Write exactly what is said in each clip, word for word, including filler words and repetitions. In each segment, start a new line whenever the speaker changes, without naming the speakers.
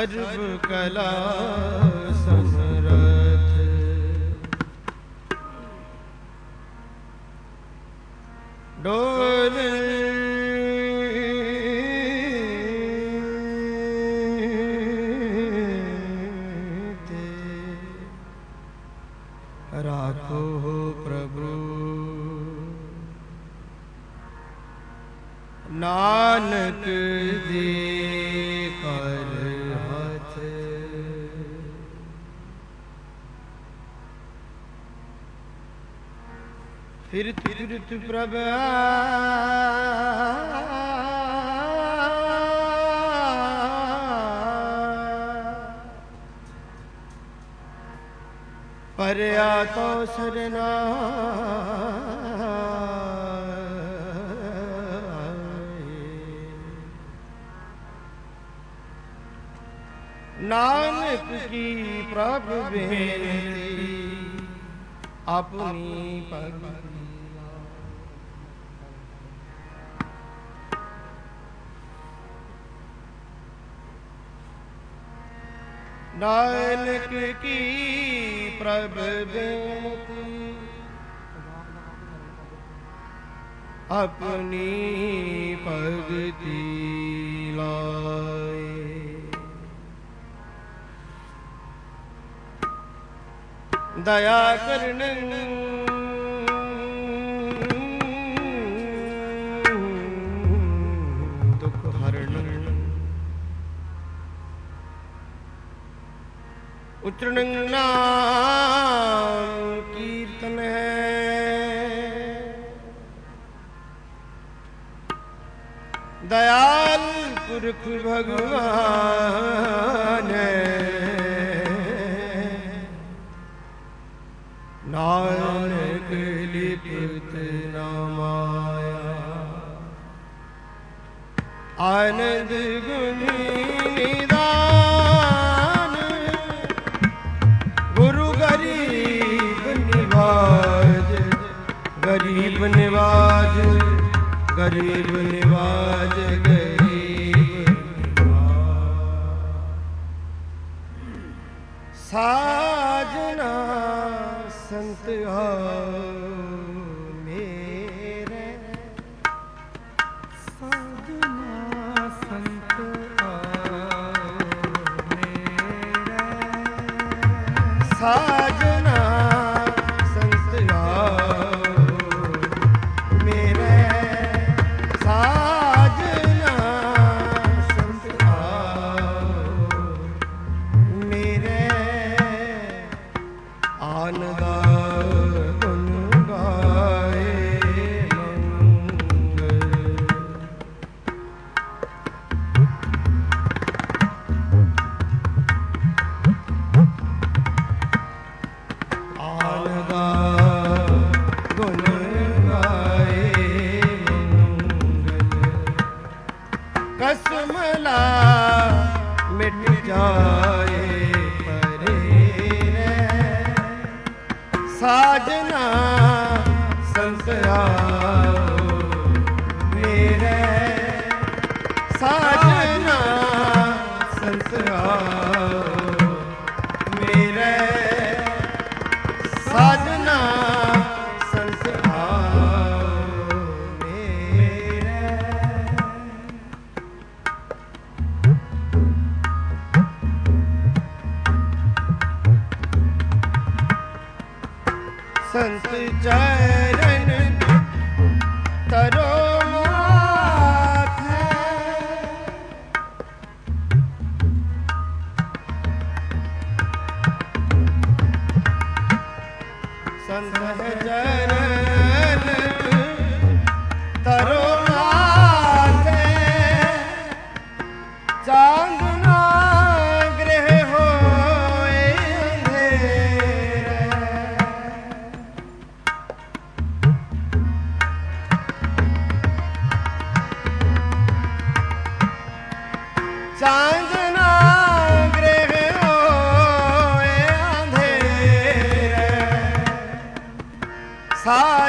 सर्व कला समरथ डोले राखो प्रभु नानक दे कर हाथ। फिरत फिरत प्रभु परया तो सरना नानक की प्रभु बेनती अपनी पग। नानक की प्रभु बेनती अपनी भगति लाए। दया करन दुख हरण उच्चरण नाम कीर्तन है। दयाल पुरख भगवान नानक लिपत न माया। आनंद गुण निदान गुरु गरीब निवाज। गरीब निवाज गरीब निवाज गरीब साजना संत आओ मेरे। साजना संत आओ मेरे। साजना संत आओ मेरे। साजना संत आओ मेरे। आनंदा कसमला मिट जाए परे साजना संत आओ मेरे। साजना संत आओ मेरे। साजना संत आओ मेरे। संत चरण तरो माथ है। संत चरण तरो माथ है। चांदना गृह होए अंधेरे। चांदना गृह होए अंधेरे। सा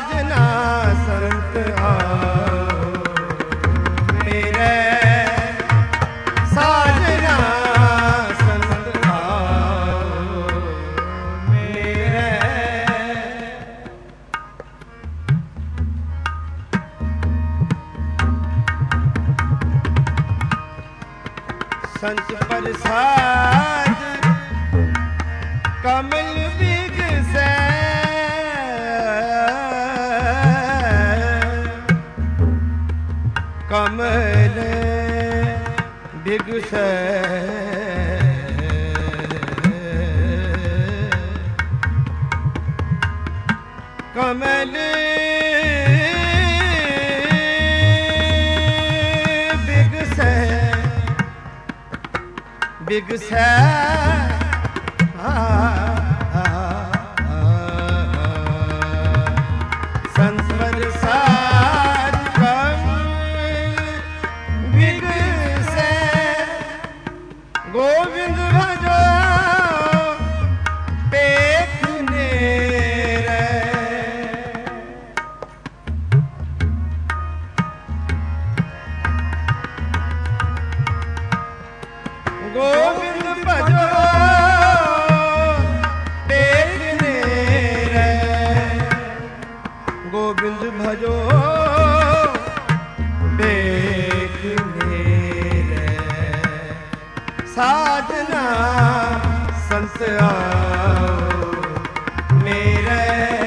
बिगसै कमल बिगसै बिगसै संस्वर साज कमल बिगसै गोविंद भजो पेखने गोविंद भजो देखने रे गोविंद भजो देखने रे साधना संत आओ मेरे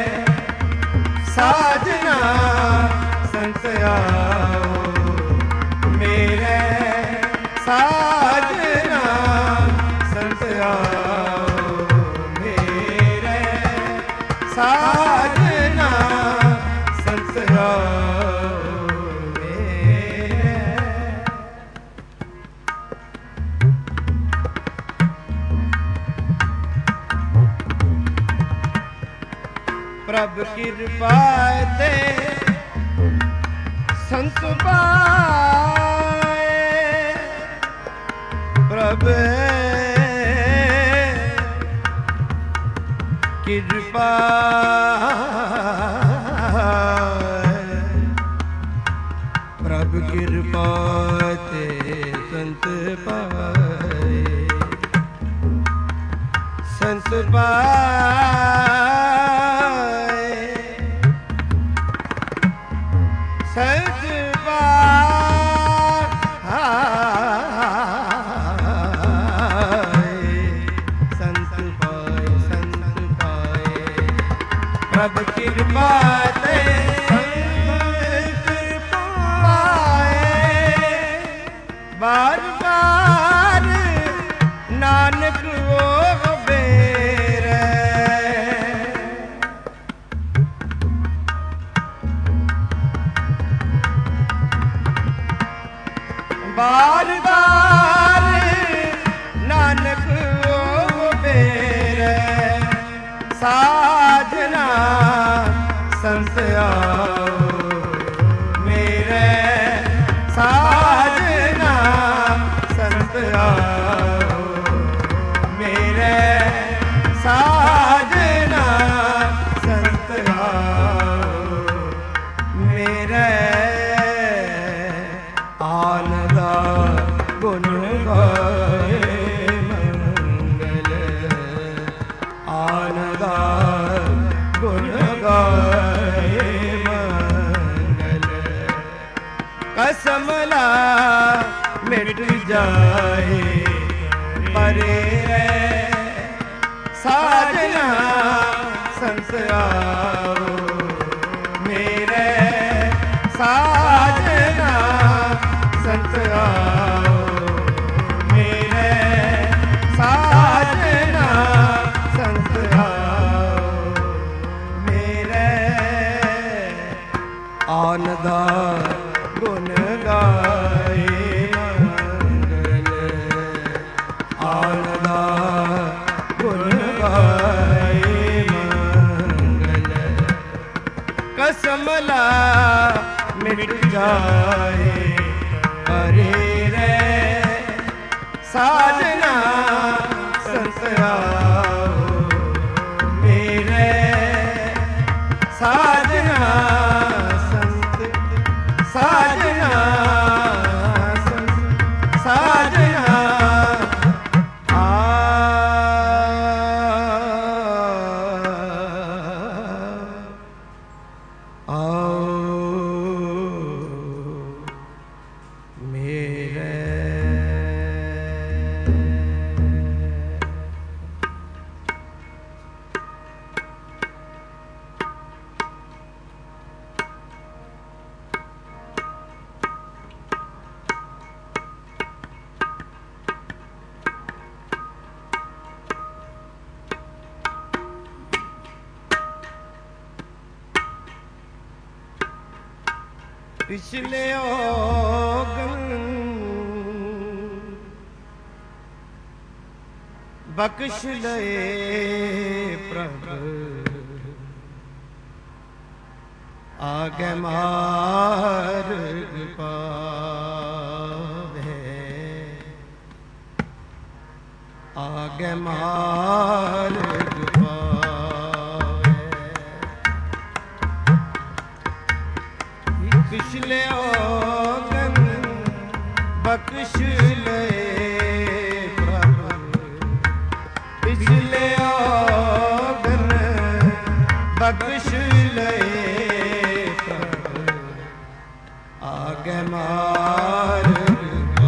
साधना संत आओ मेरे साधना संत आओ मेरे साधना संत आओ मेरे प्रभु कृपा ते संत पाए प्रभु कृपा प्रभु कृपा ते संत पाए संत पाए संत प्रभु कृपा ते संत पाए बार बार नानक वो बेरे बार बार नानक वो बेरे साधना संत आओ मेरे साधना संत आओ मेरे साधना संत आओ मेरे आनंदा गुण गाए मंगल आनंदा गुण गाए मंगल कसमला मिट जाए परे साधना संत आओ मेरे साधना संत आओ मेरे साधना संत आओ मेरे आनंदा गुण गाए मंगल आनंदा गुण गाए मंगल कसमला मिट जाए परे रे साधना संत आओ मेरे साधना संत साधना संत साधना आ पिछले ओगन बख्श लए प्रभ आगे मार्ग पावे आगे मार्ग पावे पिछले ओगन बख्श लए पिछले ओगन बख्श लए आगे मार्ग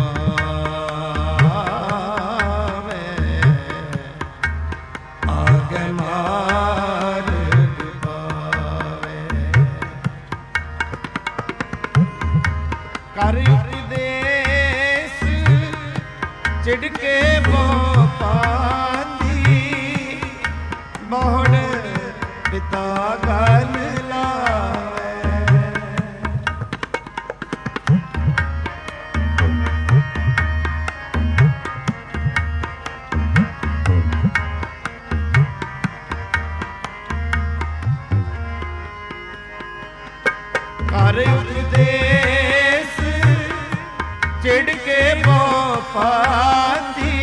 पावे आगे मार्ग पावे कर उपदेश चिड़के बो मोहन पिता गल लावे कर उपदेश चिड़के बो पाती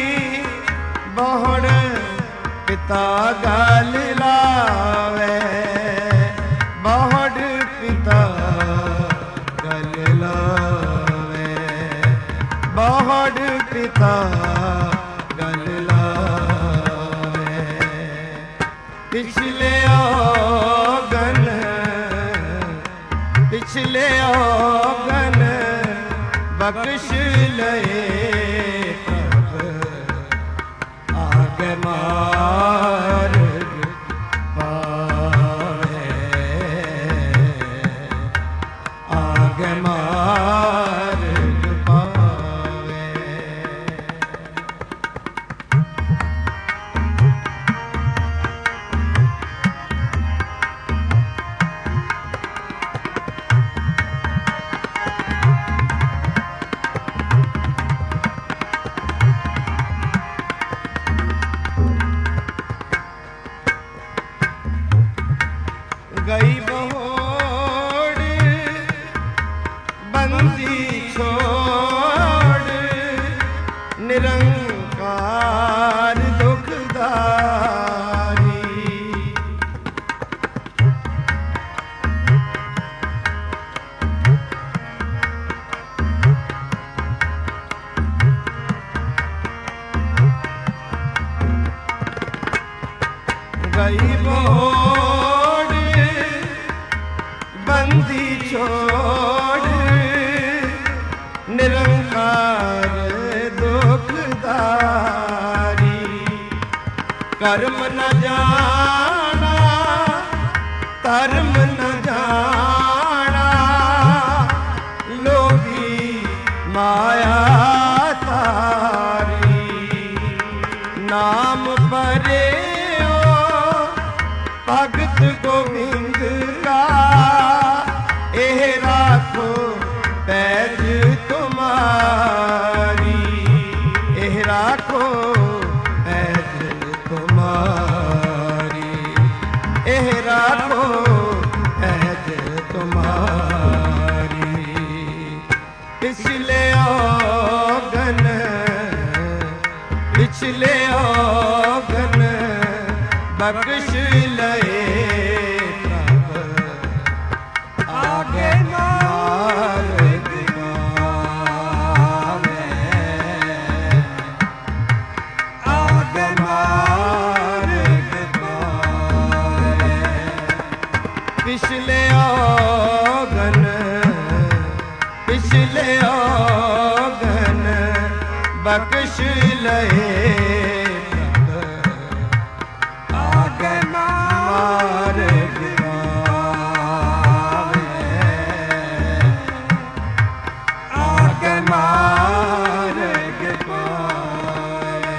मोहन पिता गल लावे बहुड़ पिता गल लावे बहुड़ पिता गल लावे पिछले ओगन पिछले ओगन बख्श लए आगे मार्ग पावे आगे मार्ग पावे गई बहोड़ बंदी छोड़ निरंकार दुखदारी गई बहोड़ बंदी छोड़ निरंकार दुखदारी कर्म न जाना धर्म न जाना लोभी माया तारी नाम परे भगत गोविंद का एह राखो पैज तुम्हारी एह राखो पैज तुम्हारी एह राखो पैज तुम्हारी पिछले ओगन पिछले ओगन बख्श लए आगे मार्ग पावे आगे मार्ग पावे पिछले ओगन पिछले ओगन बख्श लए आगे मार्ग पावे आगे मार्ग पावे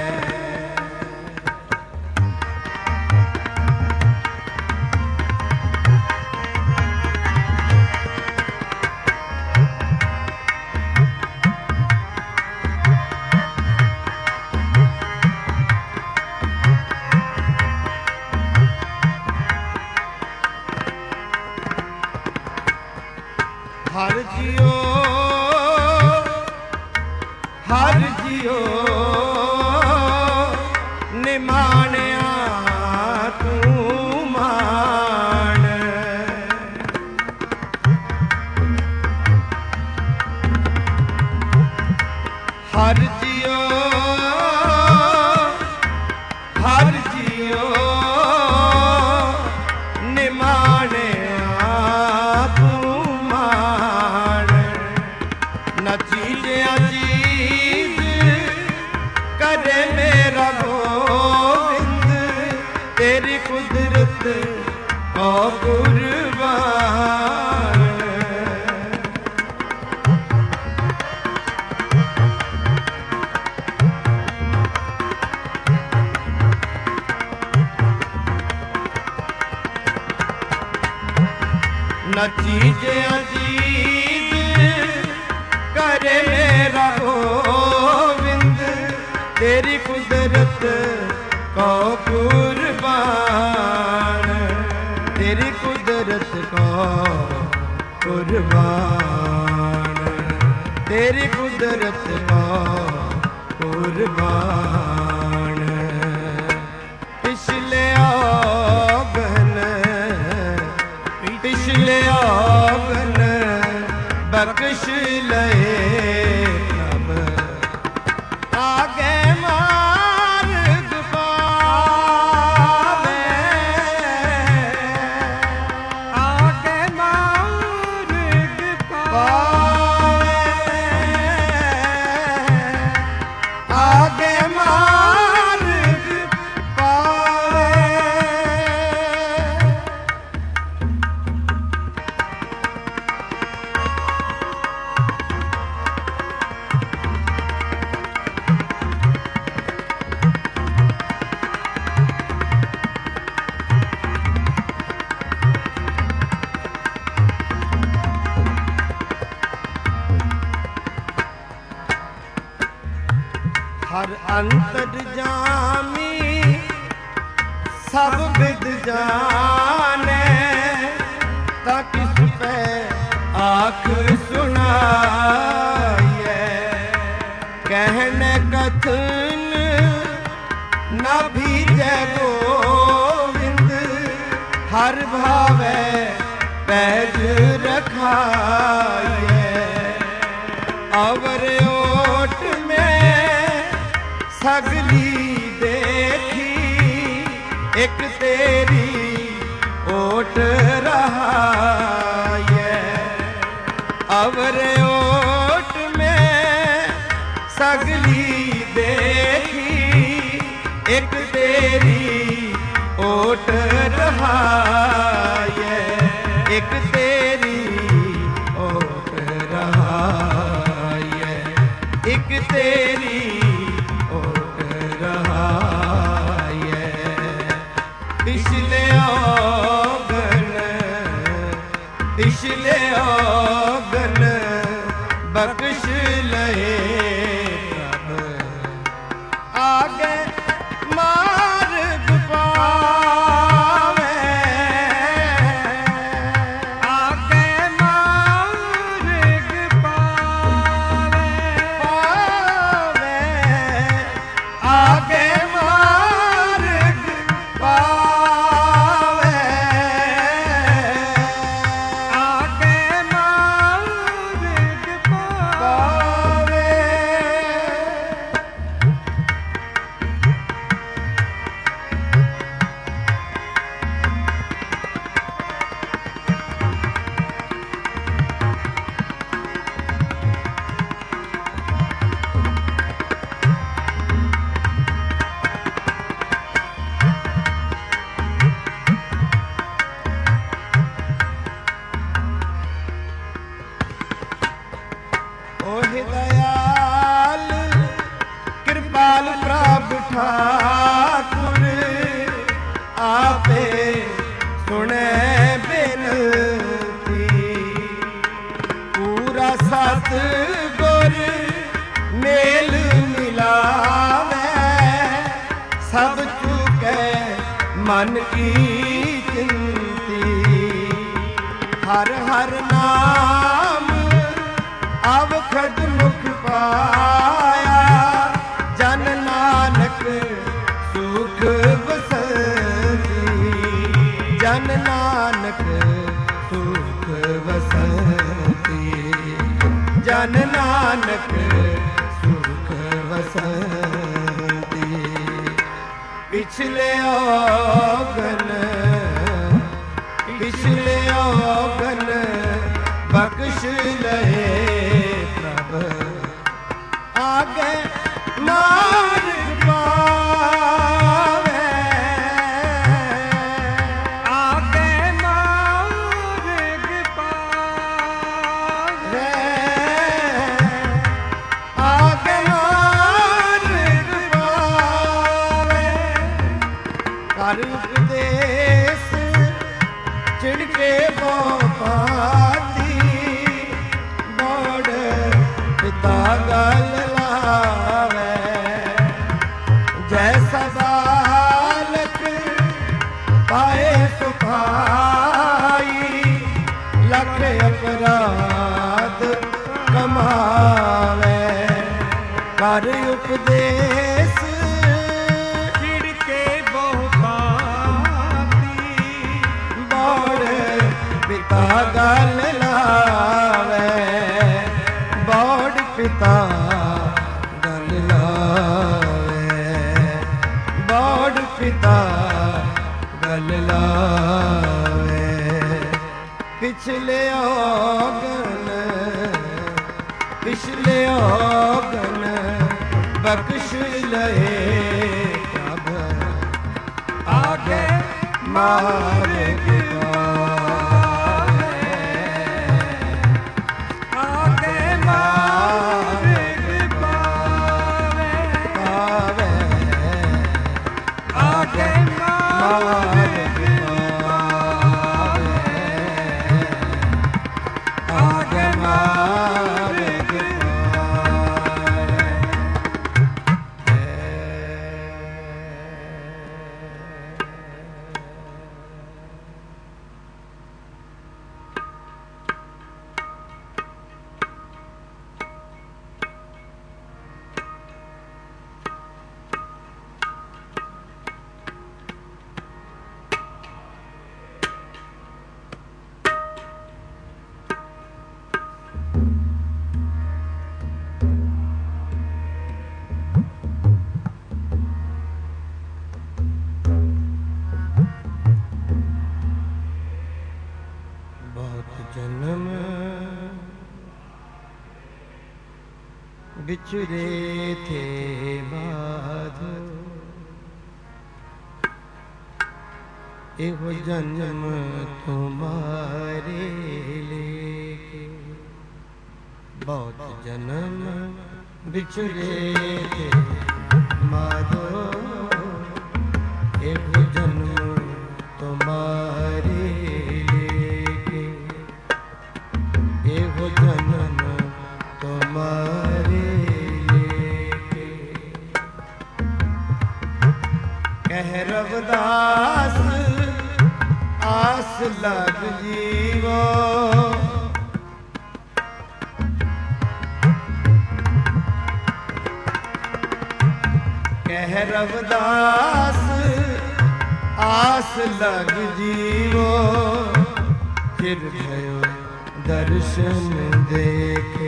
ਨਿਮਾਣਿਆ ਤੂੰ ਮਾਣ। ਹਰ ਜਿਉ ਹਰ ਜਿਉ ਨਿਮਾਣਿਆ ਤੂੰ ਮਾਣ। ਨਾ ਚੀਜ਼ਿਆ ਚੀਜ਼ ਕਰੇ ਮੇਰਾ ਗੋਬਿੰਦ, ਤੇਰੀ ਕੁਦਰਤ ਕੋ ਕੁਰਬਾਨ। ਨਾ ਚੀਜ਼ਿਆ ਚੀਜ਼ ਕਰੇ ਮੇਰਾ ਗੋਬਿੰਦ, ਤੇਰੀ ਕੁਦਰਤ ਕੋ ਕੁਰਬਾਨ। ਤੇਰੀ ਕੁਦਰਤ ਕੋ ਕੁਰਬਾਨ। ਤੇਰੀ ਕੁਦਰਤ ਕੋ ਕੁਰਬਾਨ। ਪਿਛਲੇ ਆਗਨ ਪਿਛਲੇ ਆਗਨ ਬਖਸ਼ ਲਏ ਪ੍ਰਭ, ਆਗੇ ਮਾਰਗ ਪਾਵੇ। ਆਗੇ ਮਾਰਗ ਪਾਵੇ। ਆਗੇ ਮਾਰਗ ਪਾਵੇ। ਹਰ ਅੰਤਰ ਜਾਮੀ ਸਭ ਵਿਦ ਜਾਣੈ, ਤਾ ਕਿਸ ਪੈ ਆਖ ਸੁਣਾਈਐ। ਕਹਿਣ ਕਥਨ ਨਾ ਭੀਜੈ ਗੋਵਿੰਦ, ਹਰ ਭਾਵੈ ਪੈਜ ਰਖਾਈਐ। ਅਵਰ ਓਟ ਮੈਂ ਸਗਲੀ ਦੇਖੀ, ਇੱਕ ਤੇਰੀ ਓਟ ਰਹਾਈਐ। ਅਵਰ ਓਟ ਮੈਂ ਸਗਲੀ ਦੇਖੀ, ਇੱਕ ਤੇਰੀ ਓਟ ਰਹਾਈਐ। ਇੱਕ ਤੇਰੀ ਓਟ ਰਹਾਈਐ। ਇੱਕ ਤੇਰੀ ਰਹਾਈਐ। ਪਿਛਲੇ ਆਗਨ ਪਿਛਲੇ ਆਗਨ ਬਖਸ਼ ਲਏ ਪ੍ਰਭ, ਆਗੇ ਮਾਰਗ ਪਾਵੇ। ਆਗੇ ਮਾਰਗ ਪਾਵੇ। ਪਾਵੇ। ਆਗੇ ਮਾਰਗ ਪਾਵੇ। ਆਗੇ ਮਾਰਗ ਪਾਵੇ। ਓਹ ਦਇਆਲ ਕਿਰਪਾਲ ਪ੍ਰਭ ਠਾਕੁਰ, ਆਪੇ ਸੁਣੈ ਬੇਨਤੀ। ਪੂਰਾ ਸਤ ਗੁਰ ਮੇਲ ਮਿਲਾਵੇ, ਸਭ ਚੁਕੈ ਮਨ ਕੀ ਚਿੰਤੀ। ਹਰ ਹਰ ਨਾਮ ਅਵਖਦ ਮੁਖ ਪਾਇਆ, ਜਨ ਨਾਨਕ ਸੁਖ ਜਨ ਨਾਨਕ ਸੁਖ ਵਸੰਤੀ, ਜਨ ਨਾਨਕ ਸੁਖ ਵਸੰਤੀ। ਪਿਛਲੇ ਔਗਨ ਪਿਛਲੇ ਔਗਨ ਬਖਸ਼ ਲਏ ਪ੍ਰਭ, ਆਗੇ ਮਾਰਗ ਪਾਵੇ, ਆਗੇ ਮਾਰਗ ਪਾਵੇ, ਆਗੇ ਮਾਰਗ ਪਾਵੇ। ਕਰ ਉਪਦੇਸ ਚਿੜ ਕੇ ਬੋ ਪਾਤੀ, ਬੋੜ ਪਿਤਾ ਗਲ ਲਾਵੇ। ਜੈਸਾ ਬਾਲਕ ਪਾਏ ਸੁਭਾਈ, ਲੱਖ ਅਪਰਾਧ ਕਮਾਵੇ। ਕਰ ਉਪਦੇਸ ਚਿੜ ਕੇ ਬੋ ਪਾਤੀ, ਬੋੜ ਪਿਤਾ ਗਲ ਲਾਵੇ, ਬੋੜ ਪਿਤਾ ਗਲ ਲਾਵੇ, ਬੋੜ ਪਿਤਾ ਗਲ ਲਾਵੇ। ਪਿਛਲੇ ਔਗਨ ਪਿਛਲੇ ਔਗਨ ਬਖਸ਼ ਲਏ ਪ੍ਰਭ, ਆਗੇ ਮਾਰਗ बिछुरे थे बाधो, एहो जन्म तुम्हारे लेके। बहुत जन्म बिछुरे थे माधो, एहो जन्म तुम्हारे लेके, एहो जन्म तुम्हारे लेके। कह रविदास आस लग जीवो, कह रविदास आस लग जीवो। फिर भयो दर्शन देखे,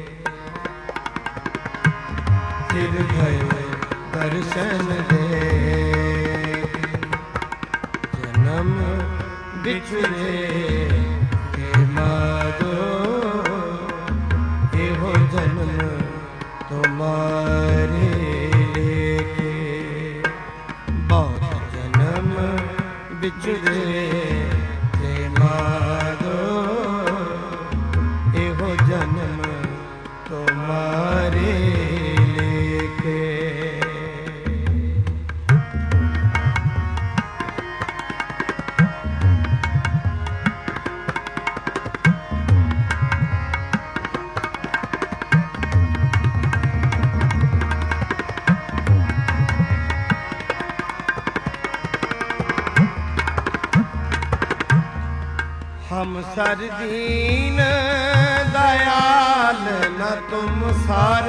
फिर भयो दर्शन देखे। जन्म बिछुरे के माधो, एहो जन्म तुम्हारे लेके। बहुत जन्म बिछुरे के माधो, एहो जन्म तुम्हारे लेके। हम सर दीन दयाल न तुम सर,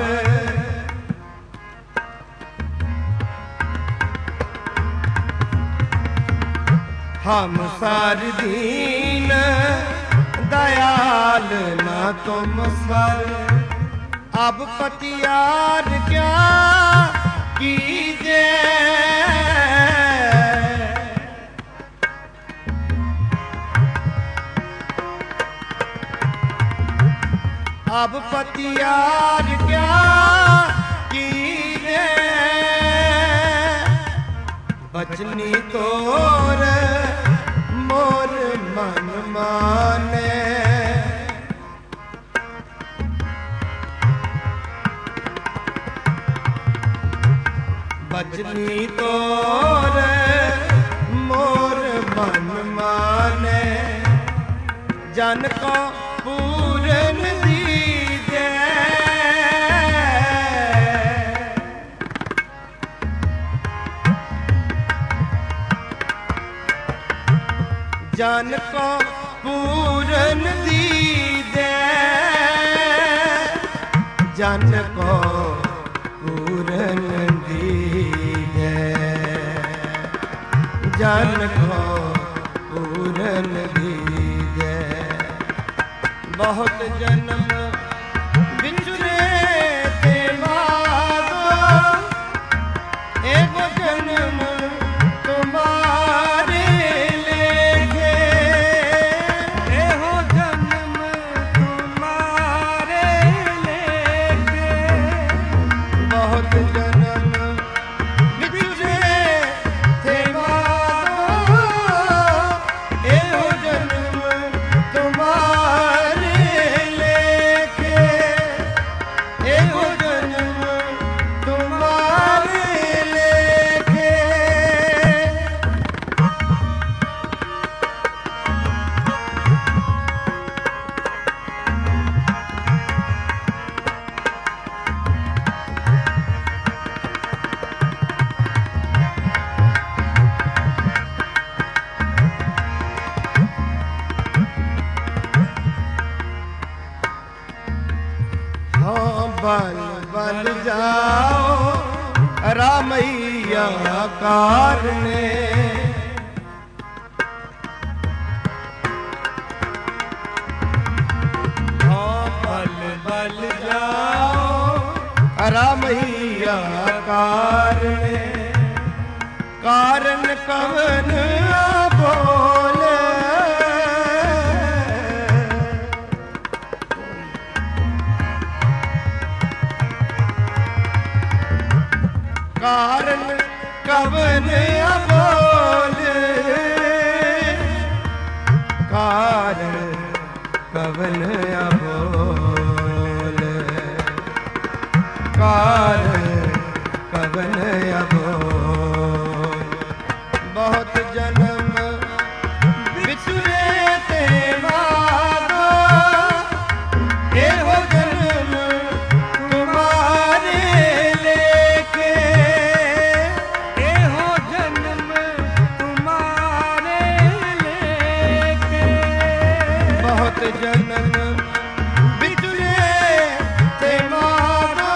हम सार दीन दयाल ना तुम सर। अब पतियार क्या कीजे, अब पतियार क्या कीजे, बचनी तोर मोर मन माने। बचनी तोर मोर मन माने, जन को पूरन दीजे। जन को पूरन दीजे, जन को पूरन दीजे, जन को पूरन दीजे। बहुत जन्म बिछुरे ते मागो, एगो जन्म तुम्हारे लेखे। एहो जन्म तुम्हारे लेखे, बहुत जन्म बिछुरे ते मागो, एहो जन्म तुम्हारे लेखे। एहो जन्म तुम्हारे लेखे। हाँ बल बल जाओ रामैया कारने। हाँ बल बल जाओ रामैया कारने। कारण कवन बोले, कारण कवन बोले, कारण कवन बोले, कारण कवन बोले। बहुत जन्म बिछुरे ते मागो, एहो जन्म तुम्हारे लेखे। एहो जन्म तुम्हारे लेखे, बहुत जन्म बिछुरे ते मागो,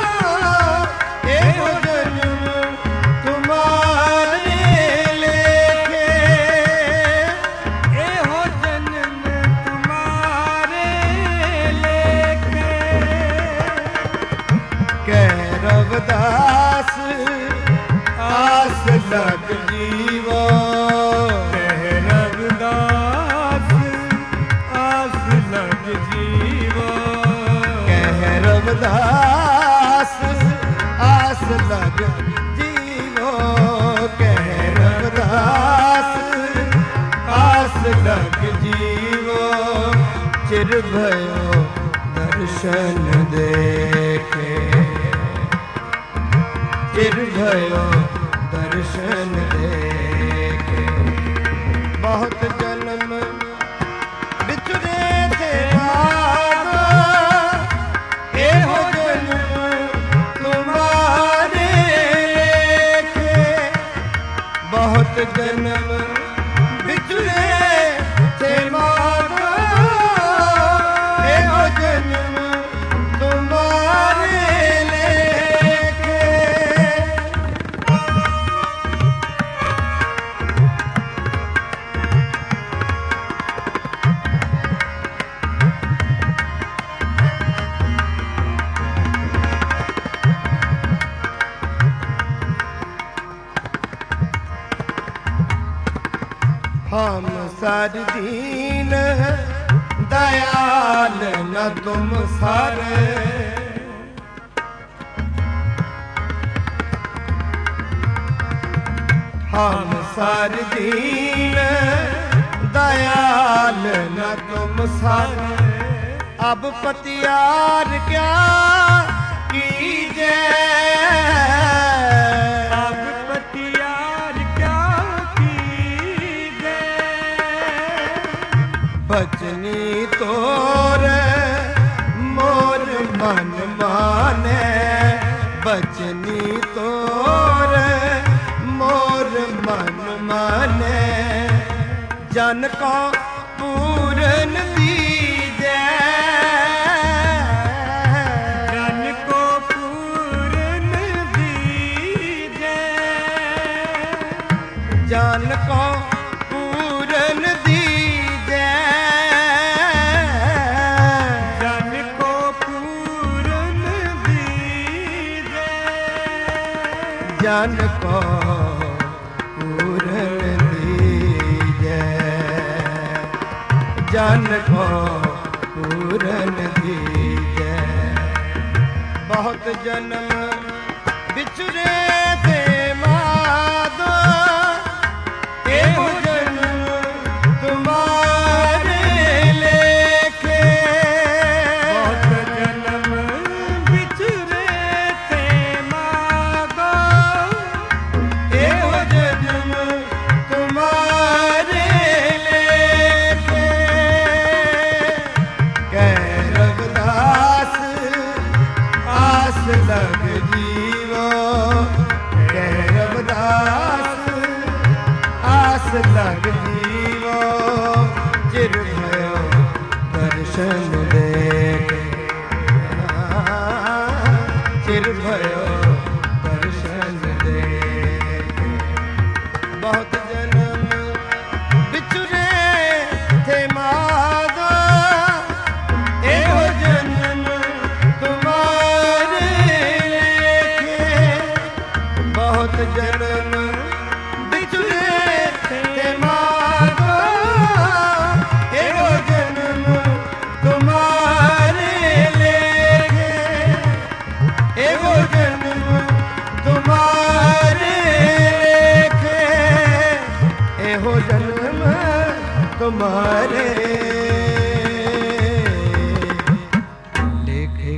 एहो जन्म तुम्हारे लेखे। एहो जन्म तुम्हारे लेखे। कह रविदास आस लग जीवो, कह रविदास आस लग जीवो। कह रविदास आस लग जीवो, कह रविदास आस लग जीवो। चिर भयो दर्शन देखे, चिर भयो दर्शन देखे। बहुत जन्म बिछुरे थे मागो, एहो जन्म तुम्हारे लेखे। बहुत जन्म बिछुरे थे मागो, एहो जन्म तुम्हारे लेखे। हम सर दीन दयाल न तुम सर। हम सर दीन दयाल न तुम सर। अब पतियार क्या कीजे,
अब पतियार क्या कीजे।
बचनी तोर मोर मन माने, बचनी तोर मोर मन माने। जन को पूरन दीजे,
जन को पूरन दीजे।
जन को पूरन दीजे,
जन को पूरन दीजे।
जन को पूरन दीजे, जन को पूरन दीजे। बहुत जन्म बिछुरे थे माधो, एहो जन्म तुम्हारे लेखे।
बहुत जन्म बिछुरे थे मागो,
एहो जन्म तुम्हारे लेखे। कह रविदास आस लग जीवो, कह रविदास आस लग जीवो। चिर भयो दर्शन देख, चिर भयो दर्शन देख। बहुत जन्म बिछुरे थे माधो, एहो जन्म तुम्हारे लेखे। बहुत जन्म बिछुरे थे माधो, एहो जन्म तुम्हारे लेखे। एहो जन्म तुम्हारे लेखे, एहो जन्म तुम्हारे लेखे।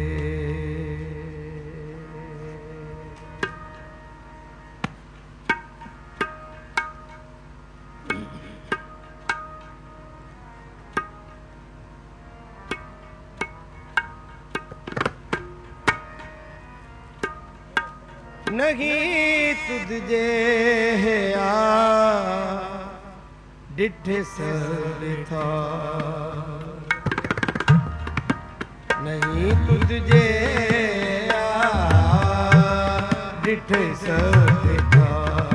नहीं तुझे है आ डिठे सर था, नहीं तुझे आ डिठे सर था।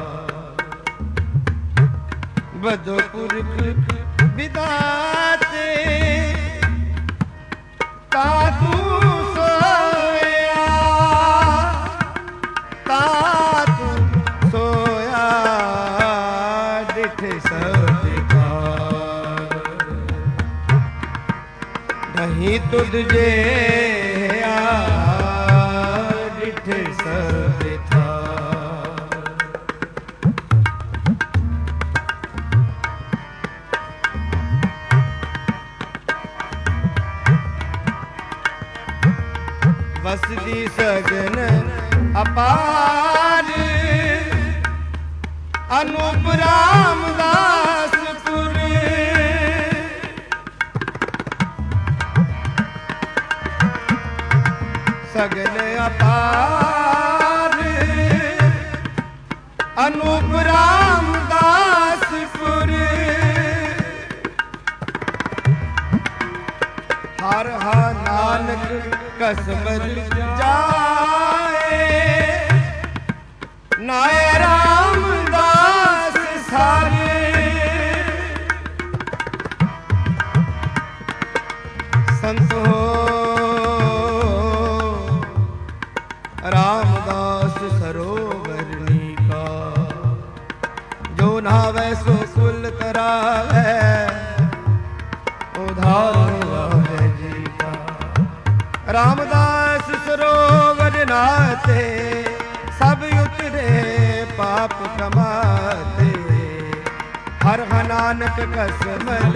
बदो पुरख विदाते ता तू सोया, ता तू सोया डिठे सदिकार। नहीं तुझे आ डिठे सदिकार। वसदी सगन अपार, अनूप रामदासपुर। सगन अपार, अनूप रामदासपुर। हर हा नानक कसमर जाए, नाय रामदास सारे। संत हो रामदास सरोवर नीका, जो नहावे सो कुल ਤਰਾਵੈ ਉਧਾਰ ਹੋਵੇ ਜੀ ਕਾ। ਰਾਮਦਾਸ ਸਰੋਵਰ ਨਾਤੇ ਸਭ ਉਤਰੇ ਪਾਪ ਕਮਾਤੇ ਹਰ ਨਾਨਕ ਕਸਮਲ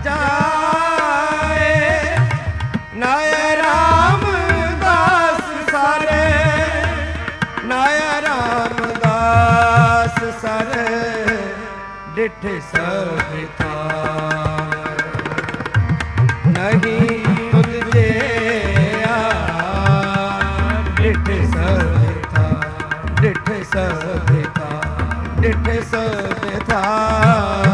ਜਾਏ। ਨਾਏ ਰਾਮਦਾਸ ਸਾਰੇ ਨਾਏ ਰਾਮਦਾਸ ਸਾਰੇ ਡਿਠ ਸਭ ਥਾਰ ਨਹੀਂ ਤੁਧ ਜਿਆ ਡਿਠ ਸਭ ਥਾਰ ਡਿਠ ਸਭ ਥਾਰ ਡਿਠ ਸਭ ਥਾਰ